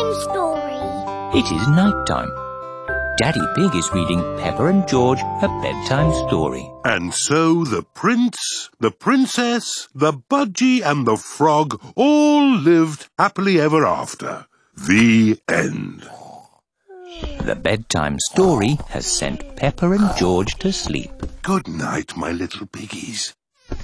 bedtime story. It is night time. Daddy Pig is reading Peppa and George a bedtime story. And so the prince, the princess, the budgie and the frog all lived happily ever after. The end. The bedtime story has sent Peppa and George to sleep. Good night, my little piggies.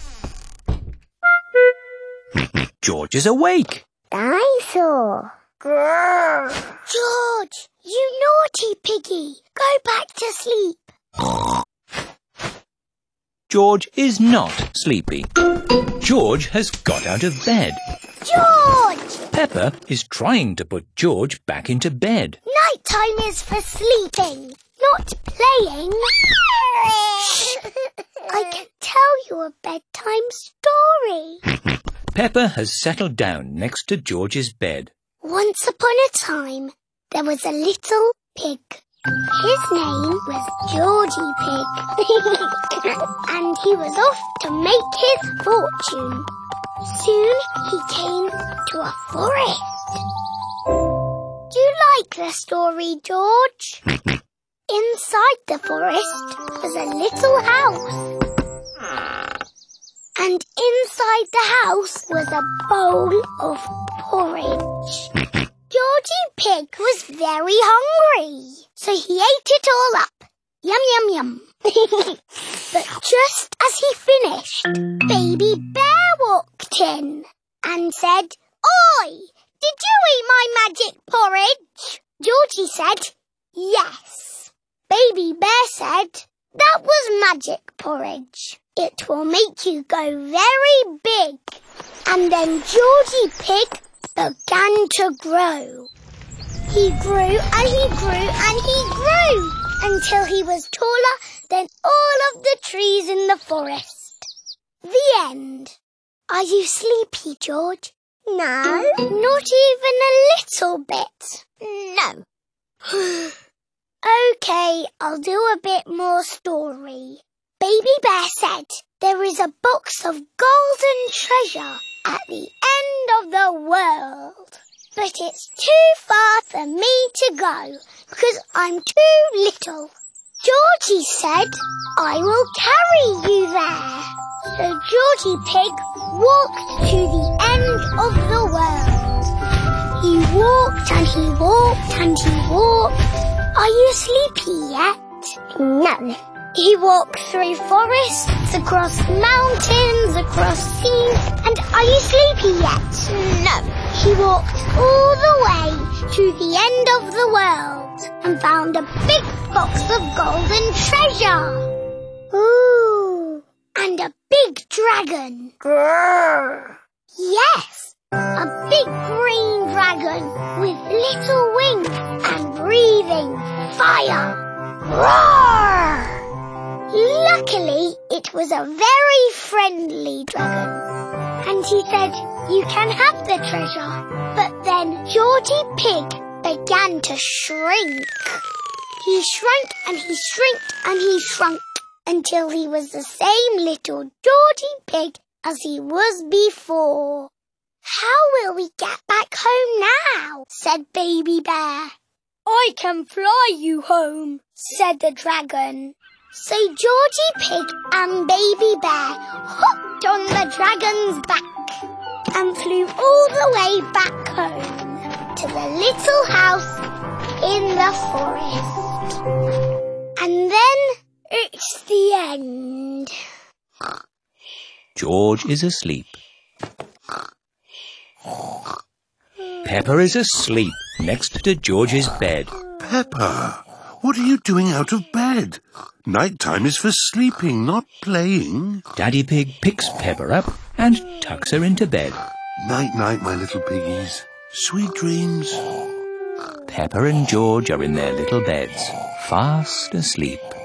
George is awake. Dinosaur. Grrr. George, you naughty piggy. Go back to sleep. George is not sleepy. George has got out of bed. George! Peppa is trying to put George back into bed. Nighttime is for sleeping, not playing. Shh! I can tell you a bedtime story. Peppa has settled down next to George's bed. Once upon a time, there was a little pig. His name was Georgie Pig. And he was off to make his fortune. Soon he came to a forest. Do you like the story, George? Inside the forest was a little house. And inside the house was a bowl of porridge. Georgie Pig was very hungry, so he ate it all up. Yum, yum, yum. But just as he finished, Baby Bear walked in and said, "Oi, did you eat my magic porridge?" Georgie said, "Yes." Baby Bear said, "That was magic porridge. It will make you go very big." And then Georgie Pig began to grow. He grew and he grew and he grew until he was taller than all of the trees in the forest. The end. Are you sleepy, George? No. Not even a little bit? No. OK, I'll do a bit more story. Baby Bear said there is a box of golden treasure at the end of the world. But it's too far for me to go because I'm too little. Georgie said, "I will carry you there." So Georgie Pig walked to the end of the world. He walked and he walked and he walked. Are you sleepy yet? No. He walked through forests, across mountains, across seas, and are you sleepy yet? No. He walked all the way to the end of the world and found a big box of golden treasure. Ooh, and a big dragon. Grrr. Yes, a big green dragon with little wings and breathing fire. Roar! Luckily, it was a very friendly dragon. And he said, "You can have the treasure." But then Georgie Pig began to shrink. He shrank and he shrinked and he shrunk until he was the same little Georgie Pig as he was before. "How will we get back home now?" said Baby Bear. "I can fly you home," said the dragon. So Georgie Pig and Baby Bear hopped on the dragon's back and flew all the way back home to the little house in the forest. And then it's the end. George is asleep. Peppa is asleep next to George's bed. Peppa, what are you doing out of bed? Nighttime is for sleeping, not playing. Daddy Pig picks Peppa up and tucks her into bed. Night-night, my little piggies. Sweet dreams. Peppa and George are in their little beds, fast asleep.